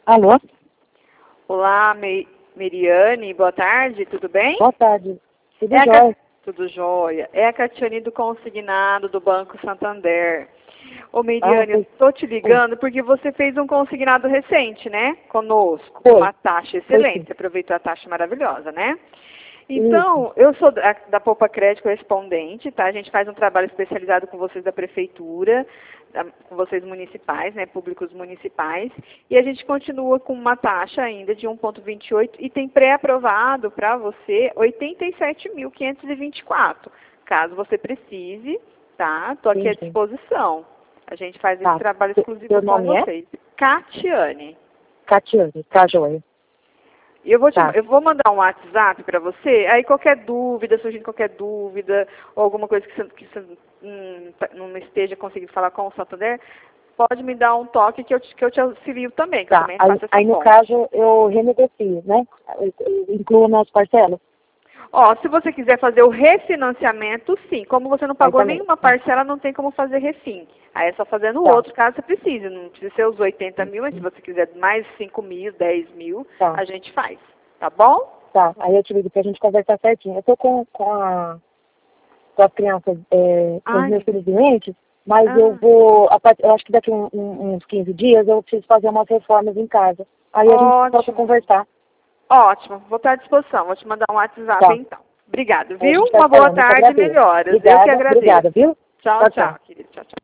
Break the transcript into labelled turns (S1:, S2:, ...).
S1: Alô?
S2: Olá, Meriane, boa tarde, tudo bem?
S1: Boa tarde. Tudo jóia?
S2: Tudo jóia. É a Catiane do Consignado do Banco Santander. Ô, Meriane, eu estou te ligando porque você fez um consignado recente, né? Conosco, com uma taxa excelente. Você aproveitou a taxa maravilhosa, né? Então, eu sou da Poupa Crédito Correspondente, tá? A gente faz um trabalho especializado com vocês da Prefeitura, com vocês municipais, né? Públicos municipais. E a gente continua com uma taxa ainda de 1,28 e tem pré-aprovado para você 87.524, caso você precise, tá? Estou aqui à disposição. A gente faz esse trabalho exclusivo com vocês. Catiane.
S1: Catiane, tá joia.
S2: Eu vou mandar um WhatsApp para você, aí qualquer dúvida, surgindo qualquer dúvida, ou alguma coisa que você não esteja conseguindo falar com o Santander, pode me dar um toque que eu te auxilio também, que eu também faço essa
S1: aí no caso eu renegocio, né? Eu incluo nas parcelas.
S2: Ó, se você quiser fazer o refinanciamento, sim. Como você não pagou nenhuma parcela, não tem como fazer refim. Aí é só fazer no outro, caso você precise. Não precisa ser os 80 mil, mas se você quiser mais 5 mil, 10 mil, a gente faz. Tá bom?
S1: Tá, aí eu te ligo pra gente conversar certinho. Eu tô com as crianças, com os meus filhos doentes, mas eu acho que daqui uns 15 dias eu preciso fazer umas reformas em casa. Aí a gente pode conversar.
S2: Ótimo, vou estar à disposição. Vou te mandar um WhatsApp então. Obrigado, viu? Uma boa tarde e melhoras.
S1: Obrigada,
S2: eu que agradeço.
S1: Obrigada, viu?
S2: Tchau, tchau, querido. Tchau, tchau.